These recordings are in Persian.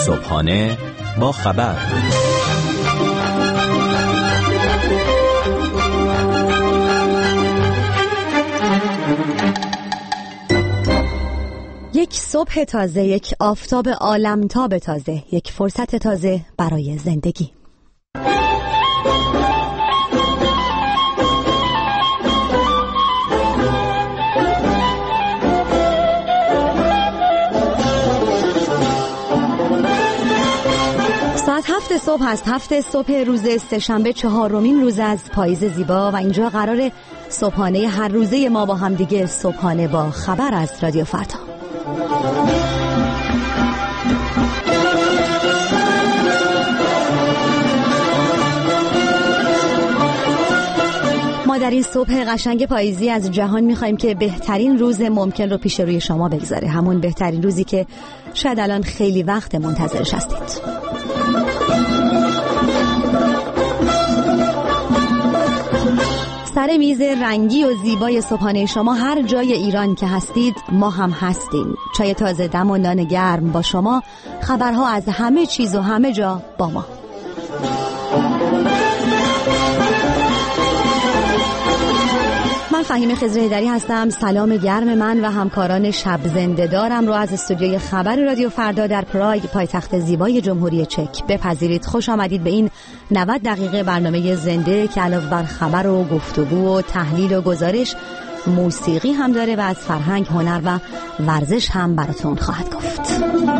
صبحانه با خبر. یک صبح تازه، یک آفتاب عالمتاب تازه، یک فرصت تازه برای زندگی. ساعت 7 صبح است، 7 صبح روز سه‌شنبه، 4مین روز از پاییز زیبا و اینجا قرار صبحانه هر روزه ما با هم دیگه صبحانه با خبر از رادیو فردا. ما در این صبح قشنگ پاییزی از جهان می‌خوایم که بهترین روز ممکن رو پیش روی شما بگذاره، همون بهترین روزی که شاید الان خیلی وقت منتظرش هستید. سر میز رنگی و زیبای صبحانه شما هر جای ایران که هستید ما هم هستیم. چای تازه دم و نان گرم با شما، خبرها از همه چیز و همه جا با ما. من فهیم خضره‌ایدری هستم. سلام گرم من و همکاران شب زنده دارم رو از استودیوی خبر رادیو فردا در پراگ، پایتخت زیبای جمهوری چک بپذیرید. خوش آمدید به این 90 دقیقه برنامه زنده که علاوه بر خبر و گفتگو و تحلیل و گزارش، موسیقی هم داره و از فرهنگ، هنر و ورزش هم براتون خواهد گفت.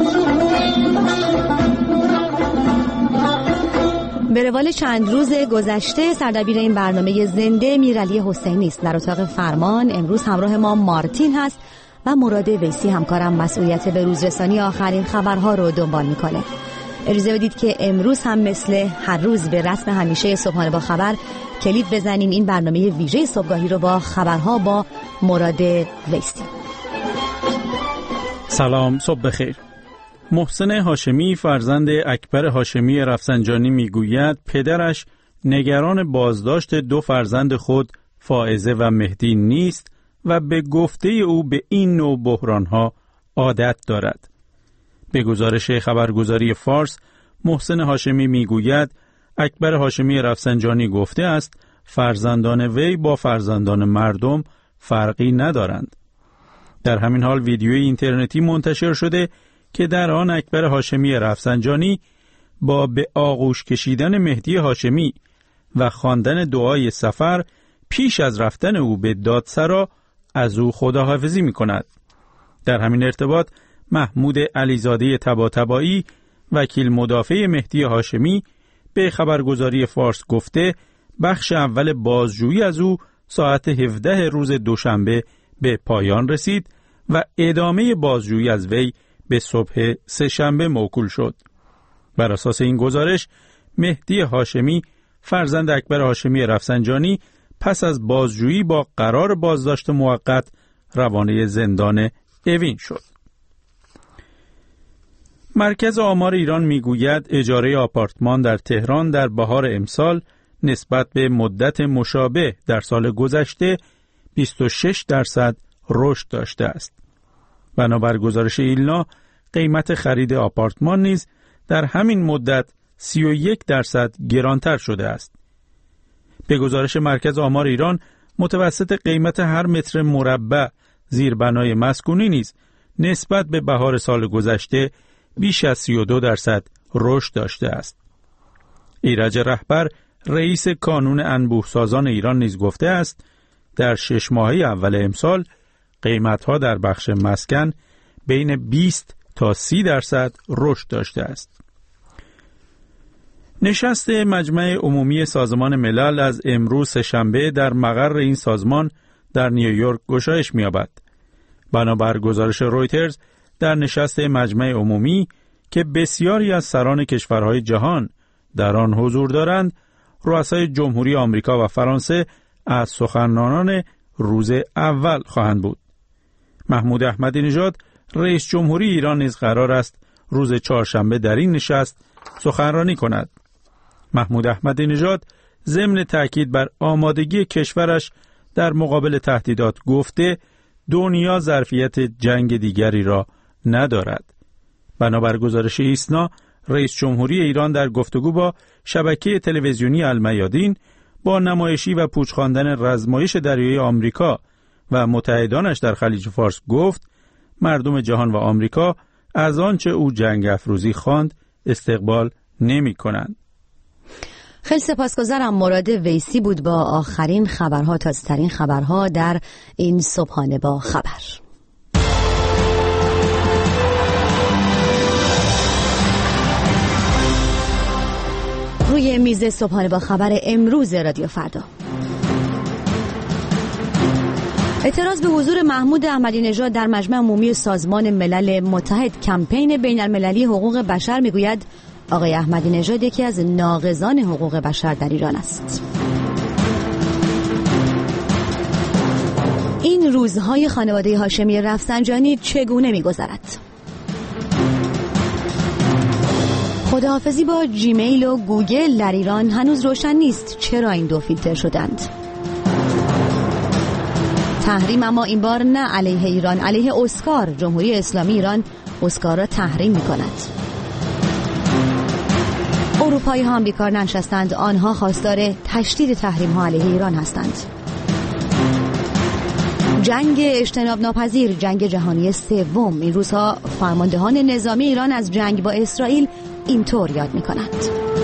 به روال چند روز گذشته سردبیر این برنامه زنده میرعلی حسینی است. در اتاق فرمان امروز همراه ما مارتین هست و مراد ویسی همکارم مسئولیت به روزرسانی آخرین خبرها رو دنبال میکنه. اجازه بدید که امروز هم مثل هر روز به رسم همیشه صبحانه با خبر کلید بزنیم این برنامه ویژه صبحگاهی رو با خبرها با مراد ویسی. سلام، صبح بخیر. محسن هاشمی فرزند اکبر هاشمی رفسنجانی میگوید پدرش نگران بازداشت 2 فرزند خود فائزه و مهدی نیست و به گفته او به این نوع بحرانها عادت دارد. به گزارش خبرگزاری فارس، محسن هاشمی میگوید اکبر هاشمی رفسنجانی گفته است فرزندان وی با فرزندان مردم فرقی ندارند. در همین حال ویدیوی اینترنتی منتشر شده که در آن اکبر هاشمی رفسنجانی با به آغوش کشیدن مهدی هاشمی و خواندن دعای سفر پیش از رفتن او به دادسرا از او خداحافظی می کند. در همین ارتباط محمود علیزاده طباطبایی وکیل مدافع مهدی هاشمی به خبرگزاری فارس گفته بخش اول بازجویی از او ساعت 17 روز دوشنبه به پایان رسید و ادامه بازجویی از وی به صبح سه‌شنبه موکول شد. بر اساس این گزارش مهدی هاشمی فرزند اکبر هاشمی رفسنجانی پس از بازجویی با قرار بازداشت موقت روانه زندان اوین شد. مرکز آمار ایران میگوید اجاره آپارتمان در تهران در بهار امسال نسبت به مدت مشابه در سال گذشته 26% رشد داشته است. بنابر گزارش ایلنا قیمت خرید آپارتمان نیز در همین مدت 31% گرانتر شده است. به گزارش مرکز آمار ایران متوسط قیمت هر متر مربع زیربنای مسکونی نیز نسبت به بهار سال گذشته بیش از 32% رشد داشته است. ایرج رهبر رئیس کانون انبوهسازان ایران نیز گفته است در 6 ماهه اول امسال قیمت‌ها در بخش مسکن بین 20 تا 30% رشد داشته است. نشست مجمع عمومی سازمان ملل از امروز سه‌شنبه در مقر این سازمان در نیویورک گشایش می‌یابد. بنابر گزارش رویترز در نشست مجمع عمومی که بسیاری از سران کشورهای جهان در آن حضور دارند، رؤسای جمهوری آمریکا و فرانسه از سخنرانان روز اول خواهند بود. محمود احمدی نژاد رئیس جمهوری ایران نیز قرار است روز چهارشنبه در این نشست سخنرانی کند. محمود احمدی نژاد ضمن تاکید بر آمادگی کشورش در مقابل تهدیدات گفته دنیا ظرفیت جنگ دیگری را ندارد. بنابر گزارش ایسنا، رئیس جمهوری ایران در گفتگو با شبکه تلویزیونی المیادین با نمایشی و پوچ خواندن رزمایش دریایی آمریکا و متحدانش در خلیج فارس گفت مردم جهان و آمریکا از آنچه او جنگ افروزی خواند استقبال نمی‌کنند. خیلی سپاسگزارم. مراد ویسی بود با آخرین خبرها، تازه‌ترین خبرها در این صبحانه با خبر. روی میز صبحانه با خبر امروز رادیو فردا: اعتراض به حضور محمود احمدی نژاد در مجمع عمومی سازمان ملل متحد. کمپین بین المللی حقوق بشر میگوید آقای احمدی نژاد یکی از ناقضان حقوق بشر در ایران است. این روزهای خانواده هاشمی رفسنجانی چگونه میگذرد؟ خداحافظی با جیمیل و گوگل در ایران هنوز روشن نیست. چرا این دو فیلتر شدند؟ تحریم اما این بار نه علیه ایران، علیه اسکار. جمهوری اسلامی ایران اسکار را تحریم می کند. اروپایی ها هم بیکار ننشستند، آنها خواستار تشدید تحریم ها علیه ایران هستند. جنگ اجتناب ناپذیر، جنگ جهانی سوم. این روزها فرماندهان نظامی ایران از جنگ با اسرائیل اینطور یاد می کنند.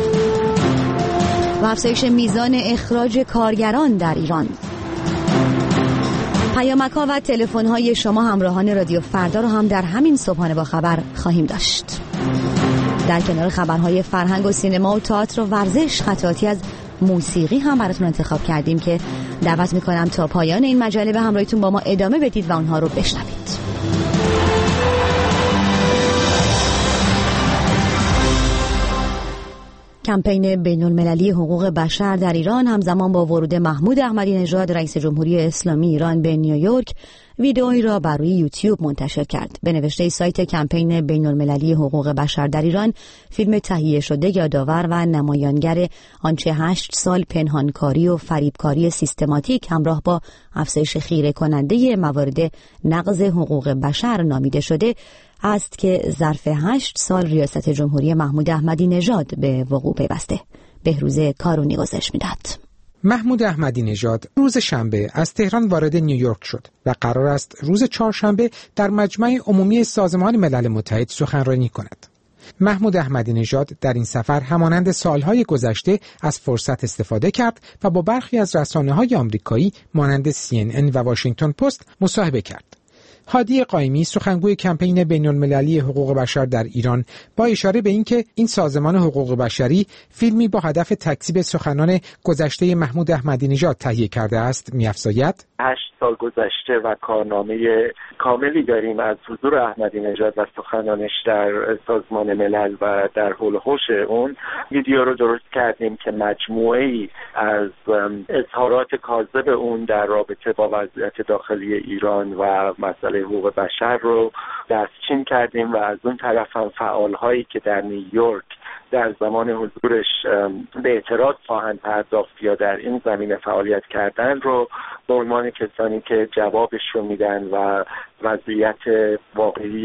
و افزایش میزان اخراج کارگران در ایران. پیامک‌ها و تلفن‌های شما همراهان رادیو فردا رو هم در همین صبحانه با خبر خواهیم داشت. در کنار خبرهای فرهنگ و سینما و تئاتر و ورزش، قطعاتی از موسیقی هم براتون انتخاب کردیم که دعوت می‌کنم تا پایان این مجله به همراهیتون با ما ادامه بدید و اونها رو بشنوید. کمپین بین‌المللی حقوق بشر در ایران همزمان با ورود محمود احمدی نژاد رئیس جمهوری اسلامی ایران به نیویورک ویدئویی را بر روی یوتیوب منتشر کرد. به نوشته سایت کمپین بین‌المللی حقوق بشر در ایران، فیلم تهیه شده یادآور و نمایانگر آنچه 8 سال پنهانکاری و فریبکاری سیستماتیک همراه با افزایش خیره کننده موارد نقض حقوق بشر نامیده شده است که ظرف 8 سال ریاست جمهوری محمود احمدی نژاد به وقوع پیوسته. بهروز کارونی گزارش می‌دهد. محمود احمدی نژاد روز شنبه از تهران وارد نیویورک شد و قرار است روز چهارشنبه در مجمع عمومی سازمان ملل متحد سخنرانی کند. محمود احمدی نژاد در این سفر همانند سالهای گذشته از فرصت استفاده کرد و با برخی از رسانه‌های آمریکایی مانند CNN و واشنگتن پست مصاحبه کرد. هادی قائمی، سخنگوی کمپین بین‌المللی حقوق بشر در ایران، با اشاره به اینکه این سازمان حقوق بشری فیلمی با هدف تکذیب سخنان گذشته محمود احمدی نژاد تهیه کرده است، می‌افزاید 8 سال گذشته و کارنامه کاملی داریم از حضور احمدی نژاد و سخنانش در سازمان ملل و در حول و حوش اون. ویدیو رو درست کردیم که مجموعه‌ای از اظهارات کاذب اون در رابطه با وضعیت داخلی ایران و مسئله حقوق بشر رو دستچین کردیم و از اون طرف هم فعالهایی که در نیویورک در زمان حضورش به اعتراض خواهند پرداخت یا در این زمینه فعالیت کردن رو به عنوان کسانی که جوابش رو میدن و وضعیت واقعی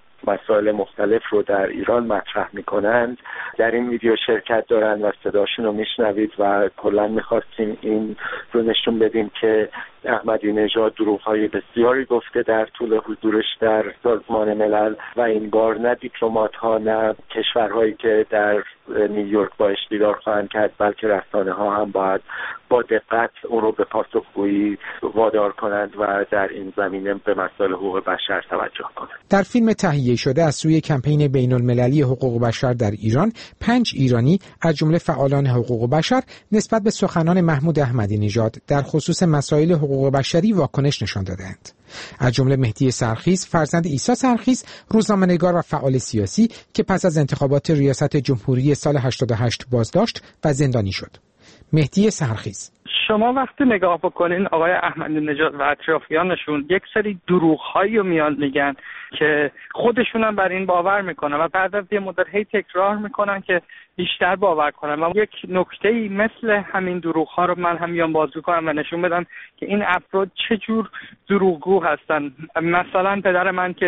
مسائل مختلف رو در ایران مطرح میکنند در این ویدیو شرکت دارن و صداشون رو میشنوید و کلا میخواستیم این رو نشون بدیم که احمدی نژاد دروغ‌های بسیاری گفته در طول حضورش در سازمان ملل و این بار نه دیپلمات‌ها نه کشورهایی که در نیویورک باش دیدار خواهند کرد بلکه رسانه‌ها هم باید با دقت اون رو به پاسخگویی وادار کنند و در این زمینه به مسائل حقوق بشر توجه کنند. در فیلم تهیه شده از سوی کمپین بین‌المللی حقوق بشر در ایران، 5 ایرانی از جمله فعالان حقوق بشر نسبت به سخنان محمود احمدی نژاد در خصوص مسائل حقوق بشری واکنش نشان دادند. از جمله مهدی سرخیز، فرزند عیسی سرخیز، روزنامه‌نگار و فعال سیاسی که پس از انتخابات ریاست جمهوری سال 88 بازداشت و زندانی شد. مهدی سرخیز: شما وقتی نگاه بکنین آقای احمدی نژاد و اطرافیانشون یک سری دروغ‌هایی رو میان میگن که خودشون هم بر این باور میکنن و بعد از یه مدت هی تکرار میکنن که بیشتر باور کنن و یک نکته‌ای مثل همین دروغ‌ها رو من هم میان بازگو کنم و نشون بدم که این افراد چه جور دروغگو هستن. مثلا پدر من که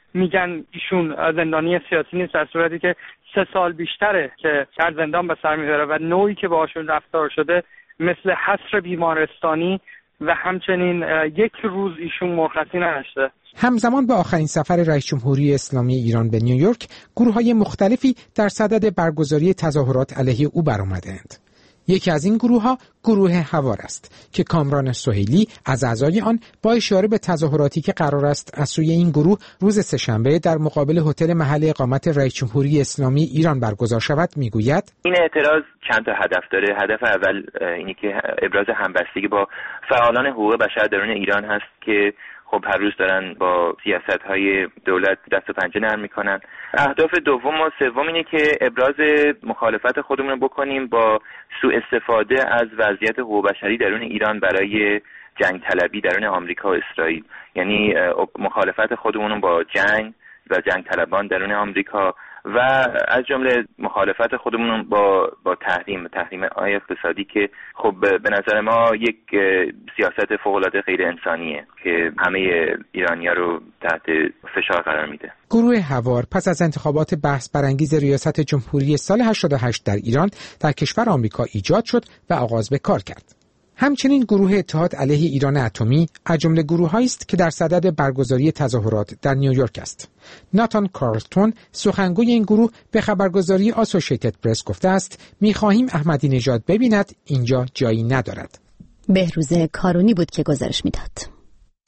میگن ایشون زندانی سیاسی نیست، در صورتی که 3 سال بیشتره که در زندان به سر میبره و نوعی که باهاشون رفتار شده مثل حصر بیمارستانی و همچنین 1 روز ایشون مرخصی نداشته. همزمان با آخرین سفر رئیس جمهوری اسلامی ایران به نیویورک، گروه‌های مختلفی در صدد برگزاری تظاهرات علیه او برآمدند. یکی از این گروه‌ها گروه هوار است که کامران سهیلی از اعضای آن با اشاره به تظاهراتی که قرار است از سوی این گروه روز سه‌شنبه در مقابل هتل محل اقامت رئیس جمهوری اسلامی ایران برگزار شود میگوید این اعتراض چند تا هدف داره. هدف اول اینی که ابراز همبستگی با فعالان حقوق بشر درون ایران هست که خب هر روز دارن با سیاست‌های دولت دست و پنجه نرم میکنن. اهداف دوم و سوم اینه که ابراز مخالفت خودمون رو بکنیم با سوء استفاده از وضعیت حقوق بشری درون ایران برای جنگ طلبی درون آمریکا و اسرائیل، یعنی مخالفت خودمون با جنگ و جنگ طلبان درون آمریکا و از جمله مخالفت خودمون با تحریم اقتصادی که خب به نظر ما یک سیاست فوق‌العاده غیر انسانیه که همه ایرانی‌ها رو تحت فشار قرار میده. گروه هوار پس از انتخابات بحث برانگیز ریاست جمهوری سال 88 در ایران در کشور آمریکا ایجاد شد و آغاز به کار کرد. همچنین گروه اتحاد علیه ایران اتمی از جمله گروه‌هایی است که در صدد برگزاری تظاهرات در نیویورک است. ناتان کارلتون سخنگوی این گروه به خبرگزاری آسوشیتد پرس گفته است می‌خواهیم احمدی نژاد ببیند اینجا جایی ندارد. بهروز کارونی بود که گزارش میداد.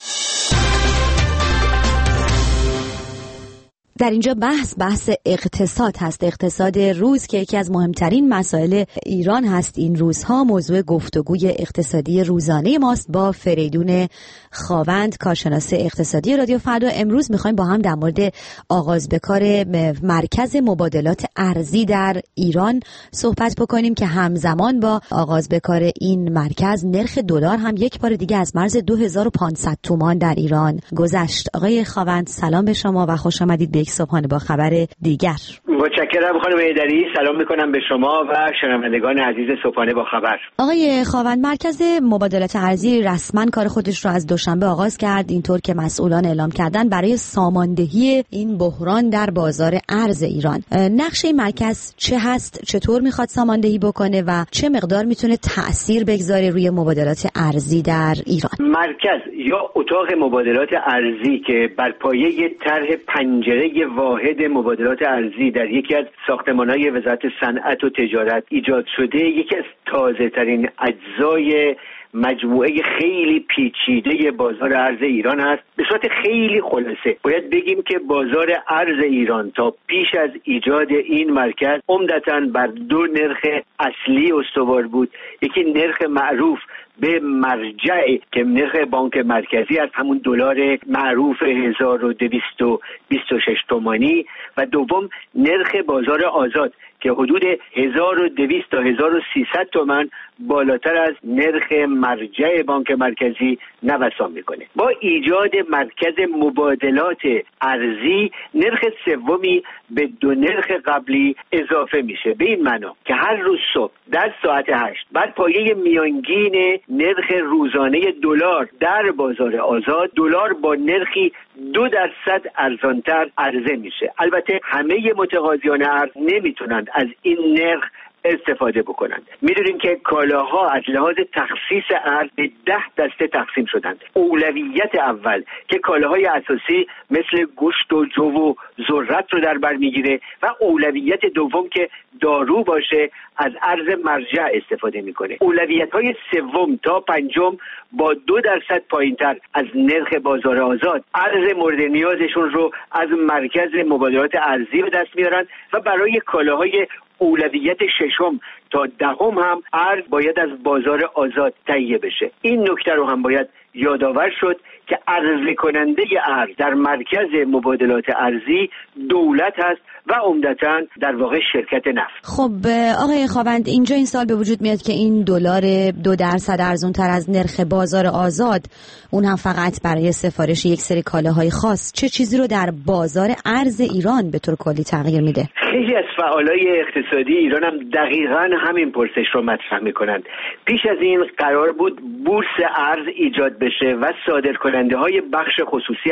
در اینجا بحث اقتصاد هست، اقتصاد روز که یکی از مهمترین مسائل ایران هست. این روزها موضوع گفتگوی اقتصادی روزانه ماست با فریدون خاوند، کارشناس اقتصادی رادیو فردا. امروز میخوایم با هم در مورد آغاز به کار مرکز مبادلات ارزی در ایران صحبت بکنیم که همزمان با آغاز به کار این مرکز نرخ دلار هم یک بار دیگه از مرز 2500 تومان در ایران گذشت. آقای خاوند سلام به شما و خوش آمدید به صبحانه با خبر دیگر. متشکرم خانم ایدری، سلام میکنم به شما و شنوندگان عزیز صبحانه با خبر. آقای خاوند، مرکز مبادلات ارزی رسما کار خودش رو از دوشنبه آغاز کرد، اینطور که مسئولان اعلام کردن برای ساماندهی این بحران در بازار ارز ایران. نقشه این مرکز چه هست؟ چطور میخواد ساماندهی بکنه و چه مقدار میتونه تأثیر بگذاره روی مبادلات ارزی در ایران؟ مرکز یا اتاق مبادلات ارزی که بر پایه طرح پنجره واحد مبادلات ارزی در یکی از ساختمان‌های وزارت صنعت و تجارت ایجاد شده، یکی از تازه‌ترین اجزای مجموعه خیلی پیچیده بازار ارز ایران است. به صورت خیلی خلاصه باید بگیم که بازار ارز ایران تا پیش از ایجاد این مرکز عمدتاً بر 2 نرخ اصلی استوار بود. یکی نرخ معروف به مرجع که نرخ بانک مرکزی از همون دلار معروف 1226 تومانی و دوم نرخ بازار آزاد که حدود 1200 تا 1300 تومان بالاتر از نرخ مرجع بانک مرکزی نوسان میکنه. با ایجاد مرکز مبادلات ارزی نرخ سومی به 2 نرخ قبلی اضافه میشه، به این معنا که هر روز صبح در ساعت 8 بر پایه میانگین نرخ روزانه دلار در بازار آزاد دلار با نرخی 2% ارزانتر عرضه میشه. البته همه متقاضیان ارز نمیتونند از این نرخ استفاده بکنند. میدونیم که کالاها از لحاظ تخصیص ارز به 10 دسته تقسیم شدند. اولویت اول که کالاهای اساسی مثل گوشت و جو و ذرت رو در بر میگیره و اولویت دوم که دارو باشه از ارز مرجع استفاده میکنه. اولویت‌های سوم تا پنجم با 2% پایینتر از نرخ بازار آزاد ارز مورد نیازشون رو از مرکز مبادلات ارزی به دست میارن و برای کالاهای اولویت ششم تا دهم هم ارز باید از بازار آزاد تهیه بشه. این نکته رو هم باید یادآور شد که عرضه کننده ارز در مرکز مبادلات ارزی دولت هست و عمدتاً در واقع شرکت نفت. خب آقای خاوند، اینجا این سال به وجود میاد که این دلار 2% ارزان‌تر از نرخ بازار آزاد، اون هم فقط برای سفارش یک سری کالاهای خاص، چه چیزی رو در بازار ارز ایران به طور کلی تغییر میده؟ خیلی از فعالای اقتصادی ایران هم دقیقاً همین پرسش رو مطرح میکنند. پیش از این قرار بود بورس ارز ایجاد بشه و صادرکننده‌های بخش خصوصی هم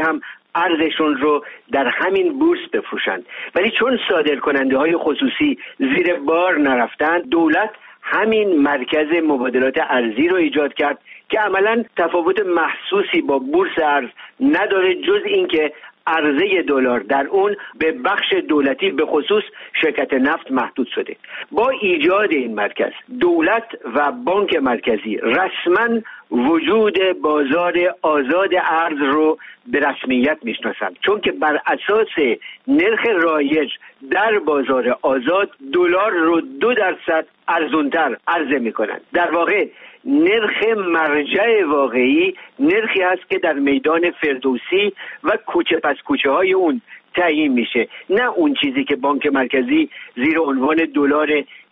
ارزشون رو در همین بورس بفروشند. ولی چون صادرکننده‌های خصوصی زیر بار نرفتن، دولت همین مرکز مبادلات ارزی رو ایجاد کرد که عملاً تفاوت محسوسی با بورس ارز نداره، جز اینکه عرضه دلار در اون به بخش دولتی به خصوص شرکت نفت محدود شده. با ایجاد این مرکز دولت و بانک مرکزی رسما وجود بازار آزاد ارز رو به رسمیت میشناسند، چون که بر اساس نرخ رایج در بازار آزاد دلار رو 2% ارزونتر عرضه میکنند. در واقع نرخ مرجع واقعی نرخی است که در میدان فردوسی و کوچه پس کوچه های اون تعیین میشه، نه اون چیزی که بانک مرکزی زیر عنوان دلار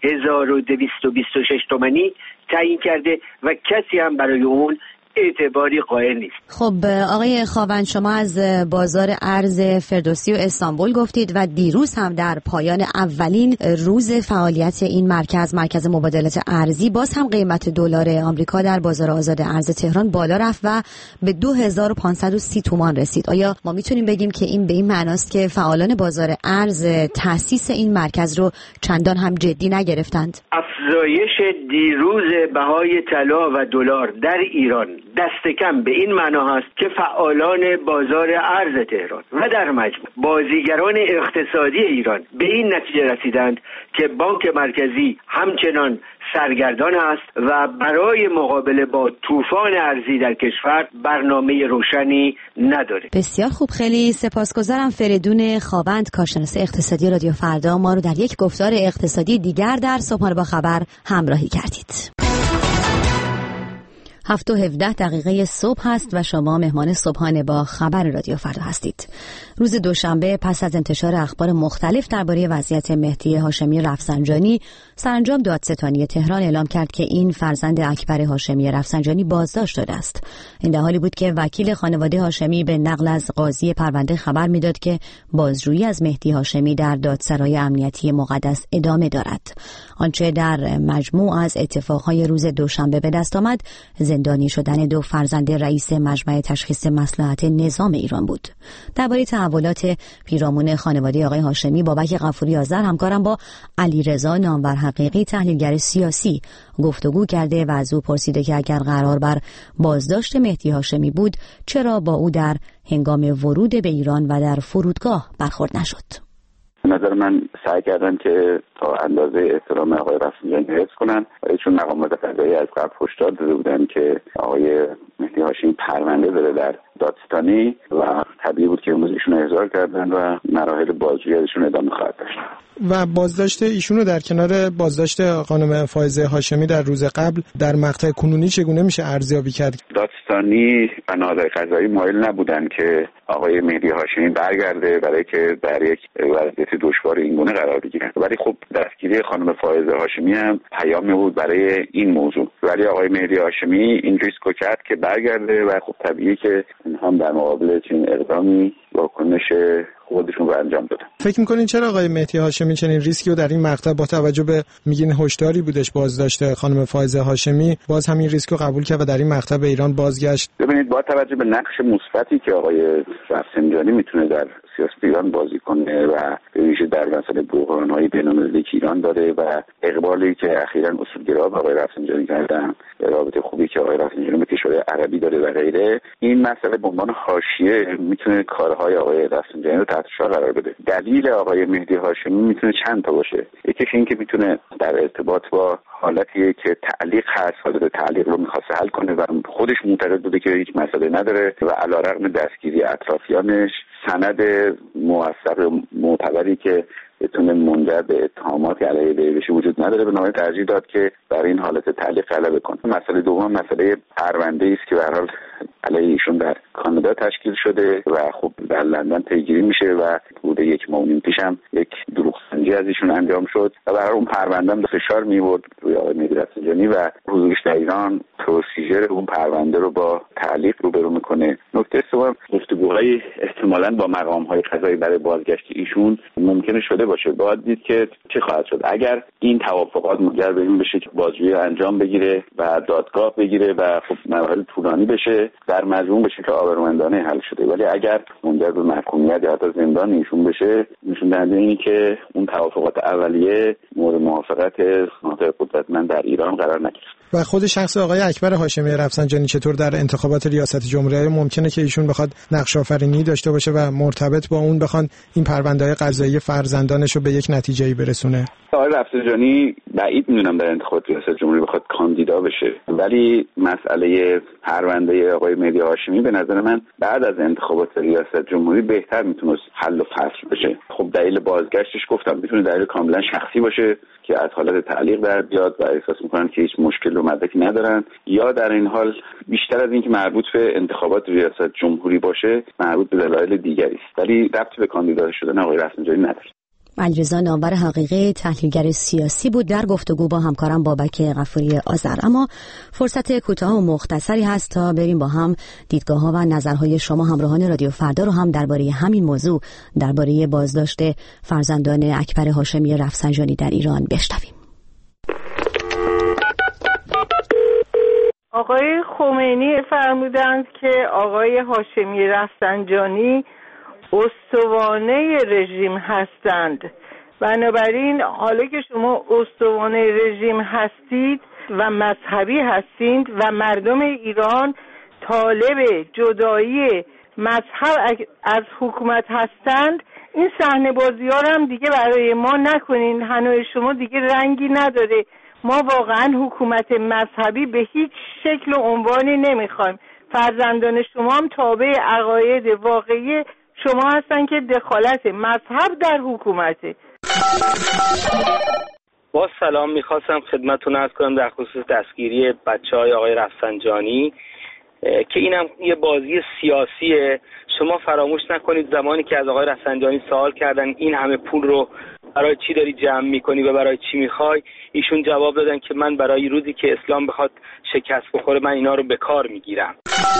1226 تومانی تعیین کرده و کسی هم برای اون اعتباری قائل نیست. خب آقای خاوند، شما از بازار ارز فردوسی و استانبول گفتید و دیروز هم در پایان اولین روز فعالیت این مرکز مبادلات ارزی باز هم قیمت دلار آمریکا در بازار آزاد ارز تهران بالا رفت و به 2530 تومان رسید. آیا ما میتونیم بگیم که این به این معناست که فعالان بازار ارز تأسیس این مرکز رو چندان هم جدی نگرفتند؟ افزایش دیروز بهای طلا و دلار در ایران دست کم به این معنا هست که فعالان بازار ارز تهران و در مجموع بازیگران اقتصادی ایران به این نتیجه رسیدند که بانک مرکزی همچنان سرگردان است و برای مقابله با طوفان ارزی در کشور برنامه روشنی نداره. بسیار خوب، خیلی سپاسگزارم. فریدون خاوند، کارشناس اقتصادی رادیو فردا، ما رو در یک گفتار اقتصادی دیگر در صبحانه با خبر همراهی کردید. 7:17 صبح هست و شما مهمان صبحانه با خبر رادیو فردا هستید. روز دوشنبه پس از انتشار اخبار مختلف درباره وضعیت مهدی هاشمی رفسنجانی، سرانجام دادستانی تهران اعلام کرد که این فرزند اکبر هاشمی رفسنجانی بازداشت شده است. این در حالی بود که وکیل خانواده هاشمی به نقل از قاضی پرونده خبر میداد که بازجویی از مهدی هاشمی در دادسرای امنیتی مقدس ادامه دارد. آنچه در مجموع از اتفاقهای روز دوشنبه به دست آمد، زندانی شدن دو فرزند رئیس مجمع تشخیص مصلحت نظام ایران بود. درباره تحولات پیرامون خانواده آقای هاشمی، بابک غفوری آذر همکارم با علیرضا نامور حقیقی تحلیلگر سیاسی گفتگو کرده و از او پرسیده که اگر قرار بر بازداشت مهدی هاشمی بود، چرا با او در هنگام ورود به ایران و در فرودگاه برخورد نشد؟ نظر من سعی کردن که تا اندازه احترام آقای رفسنجانی حفظ کنن، ولی چون مقامات قضایی از قبل هشدار داده بودن که آقای مهدی هاشمی پرونده داره در دادستانی و طبیعی بود که امروز ایشون احضار کردن و مراحل بازجویی ازشون ادامه خواهد داشت. و بازداشت ایشونو در کنار بازداشت خانم فائزه هاشمی در روز قبل در مقطع کنونی چگونه میشه ارزیابی کرد؟ دادستانی و نهادهای قضایی مایل نبودن که آقای مهدی هاشمی برگرده برای که در یک وضعیت دشوار اینگونه قرار بگیرن، ولی خب دستگیری خانم فائزه هاشمی هم پیامی بود برای این موضوع، ولی آقای مهدی هاشمی این ریسکو کرد که برگرده و خب طبیعیه که هم در مقابل چنین اقدامی واکنش خودشون رو انجام دادن. فکر می‌کنین چرا آقای مهدی هاشمی چنین ریسکی رو در این مقطع با توجه به میگین هشداری بودش بازداشت خانم فائزه هاشمی، باز همین ریسک رو قبول کرد و در این مقطع به ایران بازگشت؟ ببینید، با توجه به نقش مثبتی که آقای رفسنجانی میتونه در سیاست ایران بازی کنه و به ویژه در مسئله بحران‌های بین‌المللی که ایران داره و اقبالی که اخیراً اصولگرا به آقای رفسنجانی کردن، رابطه خوبی که آقای رفسنجانی به کشورهای عربی داره و غیره، این مسئله به عنوان حاشیه میتونه کارهای آقای رفسنجانی رو تحت فشار قرار بده. دلیل آقای مهدی هاشمی میتونه چند تا باشه. یکیش این که میتونه در ارتباط با حالتیه که تعلیق هست، حالت تعلیق رو میخواسته حل کنه و خودش معتقد بوده که هیچ مسئله نداره و علیرغم دستگیری اطرافیانش سند موثق معتبری که بتونه منجر به اتهامات علیه وی بشه وجود نداره، به نهایت ترجیح داد که برای این حالت تعلیق غلبه کنه. مسئله دوم مسئله پرونده‌ای است که به هر حال علیه ایشون در کانادا تشکیل شده و خب در لندن پیگیری میشه و حدود 1 ماه و نیم پیش هم یک دروغ شهرسنجی از ایشون انجام شد و برای اون پرونده هم فشار می‌آورد روی آقای مهدی رفسنجانی و حضورش در ایران پروسیجر اون پرونده رو با تعلیق روبرو میکنه. نکته سوم، گفتگوهای احتمالاً با مقام‌های قضایی برای بازگشت ایشون ممکنه شده باشه. باید دید که چه خواهد شد اگر این توافقات منجر به این بشه که بازجویی انجام بگیره و دادگاه بگیره و خب مراحل طولانی بشه، در مجموع بشه که آبرومندانه حل شده. ولی اگر منجر به محکومیت یا حتی زندان ایشون بشه، نشون دهنده اینه که اون توافقات اولیه مورد موافقت مناطق قدرتمند در ایران قرار نگرفت. و خود شخص آقای اکبر هاشمی رفسنجانی چطور در انتخابات ریاست جمهوری ممکنه که ایشون بخواد نقش آفرینی داشته باشه و مرتبط با اون بخوان این پرونده‌های قضایی فرزندانش رو به یک نتیجه‌ای برسونه؟ آقای رفسنجانی بعید می‌دونم در انتخابات ریاست جمهوری بخواد کاندیدا بشه، ولی مسئله پرونده آقای مهدی هاشمی به نظر من بعد از انتخابات ریاست جمهوری بهتر میتونست حل و فصل بشه. خب دلیل بازگشتش گفتم میتونه دلیل کاملا شخصی باشه که از حالت تعلیق در بیاد و احساس میکنن که هیچ مشکل و مدرکی ندارن، یا در این حال بیشتر از اینکه مربوط به انتخابات ریاست جمهوری باشه مربوط به دلایل دیگری است، ولی ربطی به کاندیدا شدن آقای رفسنجانی نداره. علیرضا نامور حقیقی تحلیلگر سیاسی بود در گفتگو با همکارم بابک غفوری آذر. اما فرصت کوتاه و مختصری هست تا بریم با هم دیدگاه‌ها و نظرهای شما همراهان رادیو فردا رو هم درباره همین موضوع، درباره بازداشت فرزندان اکبر هاشمی رفسنجانی در ایران بشنویم. آقای خمینی فرمودند که آقای هاشمی رفسنجانی استوانه رژیم هستند. بنابراین حالا که شما استوانه رژیم هستید و مذهبی هستید و مردم ایران طالب جدایی مذهب از حکومت هستند، این صحنه بازی‌ها هم دیگه برای ما نکنین. هنوز شما دیگه رنگی نداره. ما واقعا حکومت مذهبی به هیچ شکل و عنوانی نمیخوایم. فرزندان شما هم تابع عقاید واقعی شما هستن که دخالت مذهب در حکومته. با سلام، میخواستم خدمتتون عرض کنم در خصوص دستگیری بچه‌های آقای رفسنجانی که اینم یه بازی سیاسیه. شما فراموش نکنید زمانی که از آقای رفسنجانی سوال کردن این همه پول رو برای چی داری جمع میکنی و برای چی میخوای، ایشون جواب دادن که من برای روزی که اسلام بخواد شکست بخوره من اینا رو به کار میگیرم.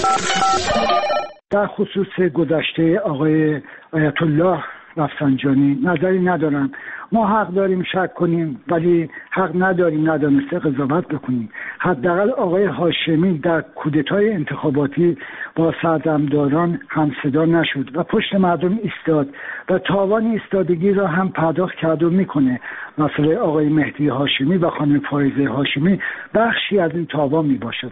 در خصوص گذشته آقای آیت الله رفسنجانی نظری ندارم. ما حق داریم شک کنیم ولی حق نداریم ندانسته قضاوت بکنیم. حداقل آقای هاشمی در کودتای انتخاباتی با سردمداران همصدا نشد و پشت مردم ایستاد و تاوان ایستادگی را هم پرداخت کرد و میکنه. مسئله آقای مهدی هاشمی و خانم فائزه هاشمی بخشی از این تاوان میباشد.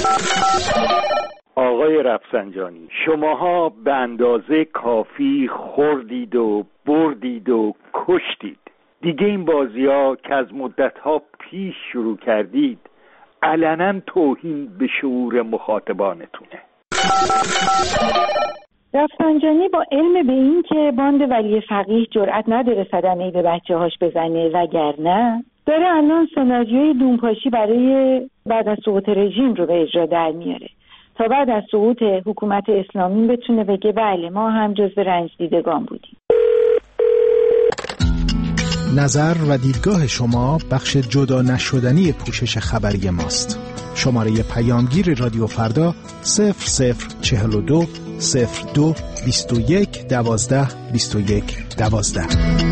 آقای رفسنجانی، شماها به اندازه کافی خوردید و بردید و کشتید. دیگه این بازی‌ها که از مدت‌ها پیش شروع کردید علنا توهین به شعور مخاطبانتونه. رفسنجانی با علم به این که باند ولی فقیه جرأت نداره صدمه‌ای به بچه‌هاش بزنه وگرنه داره الان سناریوی دونپاشی برای بعد از سقوط رژیم رو به اجرا در میاره تا بعد از سقوط حکومت اسلامی بتونه بگه بله ما هم جزو رنج دیدگان بودیم. نظر و دیدگاه شما بخش جدا نشدنی پوشش خبری ماست. شماره پیامگیر رادیو فردا 0042 02 21 12 21 12.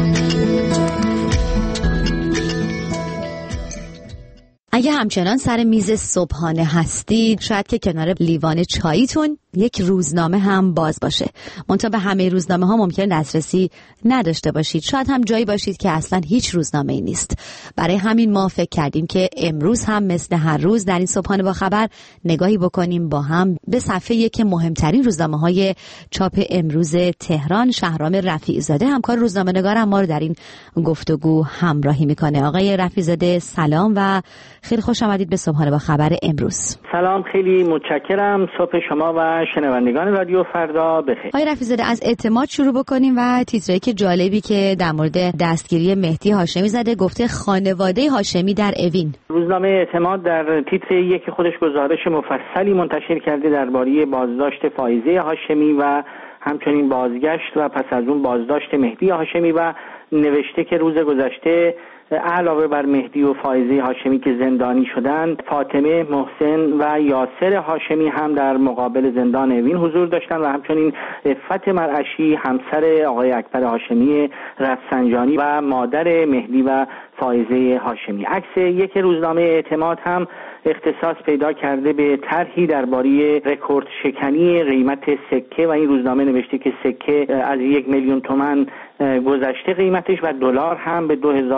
اگه همچنان سر میز صبحانه هستید شاید که کنار لیوان چاییتون یک روزنامه هم باز باشه. منتها به همه روزنامه ها ممکنه دسترسی نداشته باشید. شاید هم جایی باشید که اصلا هیچ روزنامه ای نیست. برای همین ما فکر کردیم که امروز هم مثل هر روز در این صبحانه با خبر نگاهی بکنیم با هم به صفحه یک مهمترین روزنامه های چاپ امروز تهران. شهرام رفیع‌زاده همکار روزنامه نگارم ما رو در این گفتگو همراهی میکنه. آقای رفیع‌زاده سلام و خیلی خوش آمدید به صبحانه با خبر امروز. سلام، خیلی متشکرم. صبح شما و شنوندگان رادیو فردا بخیر. آقای رفیع‌زاده از اعتماد شروع بکنیم و تیتری که جالبی که در مورد دستگیری مهدی هاشمی زده، گفته خانواده هاشمی در اوین. روزنامه اعتماد در تیتر یک خودش گزارش مفصلی منتشر کرده درباره بازداشت فائزه هاشمی و همچنین بازگشت و پس از اون بازداشت مهدی هاشمی و نوشته که روز گذشته علاوه بر مهدی و فائزه هاشمی که زندانی شدند، فاطمه، محسن و یاسر هاشمی هم در مقابل زندان اوین حضور داشتند و همچنین عفت مرعشی همسر آقای اکبر هاشمی رفسنجانی و مادر مهدی و فائزه هاشمی. عکس یک روزنامه اعتماد هم اختصاص پیدا کرده به طرحی درباره رکورد شکنی قیمت سکه و این روزنامه نوشته که سکه از 1 میلیون تومان گذشته قیمتش و دلار هم به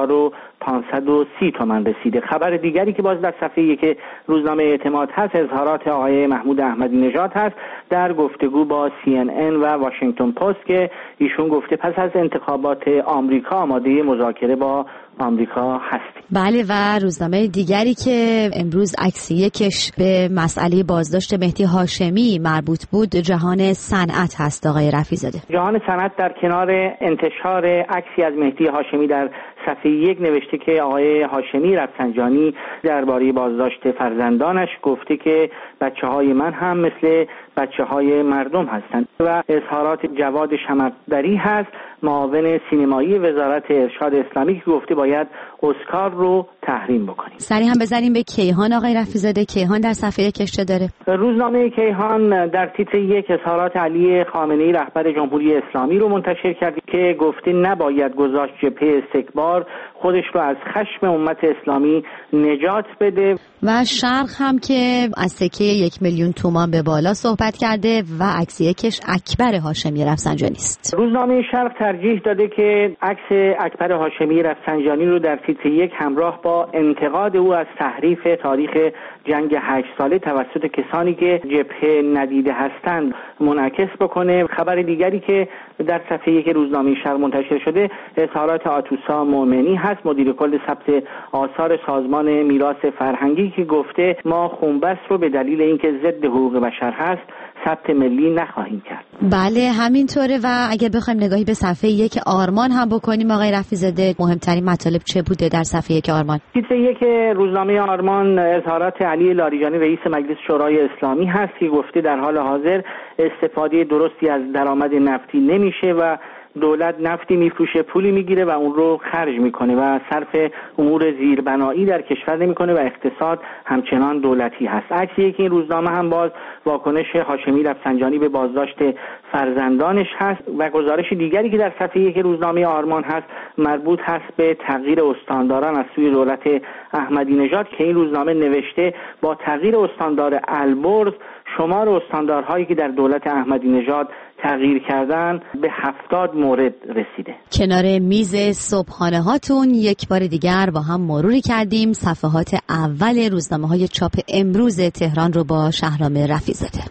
2530 تومان رسیده. خبر دیگری که باز در صفحه یک روزنامه اعتماد هست اظهارات آقای محمود احمدی نژاد هست در گفتگو با CNN و واشنگتن پست که ایشون گفته پس از انتخابات آمریکا آماده مذاکره با آمریکا هستیم. بله، و روزنامه دیگری که امروز عکس یکش به مسئله بازداشت مهدی هاشمی مربوط بود جهان صنعت هست آقای رفیع‌زاده. جهان صنعت در کنار انتشار عکسی از مهدی هاشمی در صفحه 1 نوشته که آقای هاشمی رفسنجانی درباره بازداشت فرزندانش گفته که بچه‌های من هم مثل بچه‌های مردم هستند و اظهارات جواد شمردری هست معاون سینمایی وزارت ارشاد اسلامی که گفته باید اسکار رو تحریم بکنیم. سریع هم بزنیم به کیهان آقای رفیع‌زاده. کیهان در صفحه 1 چه داره؟ روزنامه کیهان در تیتر 1 اظهارات علی خامنه‌ای رهبر جمهوری اسلامی رو منتشر کرد که گفته نباید گذاشت جبهه استکبار خودش رو از خشم امت اسلامی نجات بده. و شرق هم که از سکه 1 میلیون تومان به بالا صحبت کرده و عکس یکش اکبر هاشمی رفسنجانی است. روزنامه شرق ترجیح داده که عکس اکبر هاشمی رفسنجانی رو در تیتر 1 همراه با انتقاد او از تحریف تاریخ جنگ 8 ساله توسط کسانی که جبهه ندیده هستند منعکس بکنه. خبر دیگری که در صفحه 1 روزنامه شرق منتشر شده اظهارات آتوسا مومنی هست، مدیر کل ثبت آثار سازمان میراث فرهنگی که گفته ما خونبست رو به دلیل اینکه ضد حقوق بشر هست ثبت ملی نخواهیم کرد. بله همینطوره. و اگر بخوایم نگاهی به صفحه 1 آرمان هم بکنیم آقای رفیع‌زاده، مهمترین مطالب چه بوده در صفحه 1 آرمان؟ تیتر 1 روزنامه آرمان اظهارات علی لاریجانی رئیس مجلس شورای اسلامی هست که گفته در حال حاضر استفاده درستی از درآمد نفتی نمیشه و دولت نفتی میفروشه پولی میگیره و اون رو خرج میکنه و صرف امور زیربنایی در کشور نمیکنه و اقتصاد همچنان دولتی هست. عکسی که این روزنامه هم باز واکنش هاشمی رفسنجانی به بازداشت فرزندانش هست و گزارش دیگری که در صفحه 1 روزنامه آرمان هست مربوط هست به تغییر استانداران از سوی دولت احمدی نژاد که این روزنامه نوشته با تغییر استاندار البرز شمار استاندارهایی که در دولت احمدی نژاد تغییر کردن به 70 مورد رسیده. کنار میز صبحانه هاتون یک بار دیگر با هم مروری کردیم صفحات اول روزنامه‌های چاپ امروز تهران رو با شهرام رفیع‌زاده.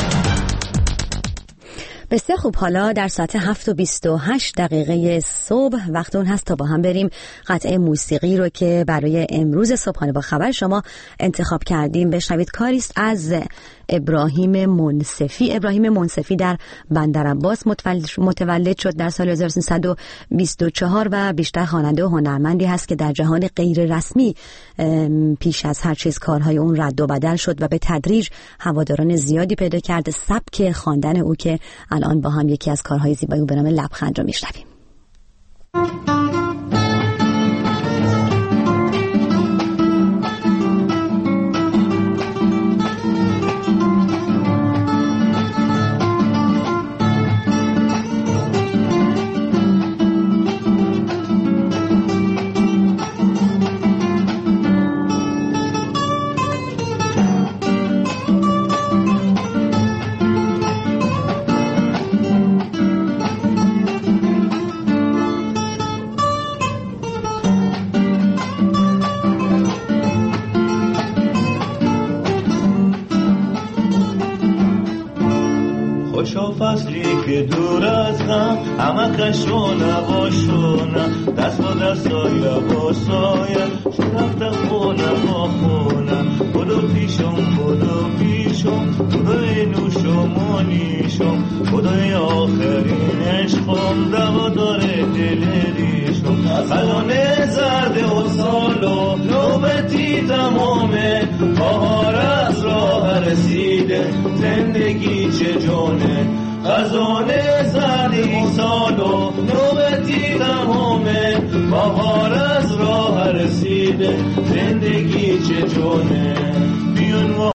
بسیار خوب، حالا در ساعت 7:28 صبح وقت اون هست تا با هم بریم قطعه موسیقی رو که برای امروز صبحانه با خبر شما انتخاب کردیم بشنوید. کاریست از ابراهیم منصفی. ابراهیم منصفی در بندرعباس متولد شد در سال 1324 و بیشتر خواننده و هنرمندی هست که در جهان غیر رسمی پیش از هر چیز کارهای اون رد و بدل شد و به تدریج هواداران زیادی پیدا کرد. سبک خواندن او که الان با هم یکی از کارهای زیبایی به نام لبخند رو میشنویم. فصلی که دور از هم همه کشونه با شونه دست با دست سایه با سایه رفته خونه با خونه بلو پیشم خدای نوشمانیشم خدای آخرین عشقم دوا داره دل ریشم خلانه زرد و سالو نوبتی تمامه بهار از راه رسیده زندگی چه جانه خزانه زن امسال و نوبتی تمامه بهار از راه رسیده زندگی چه جونه بیون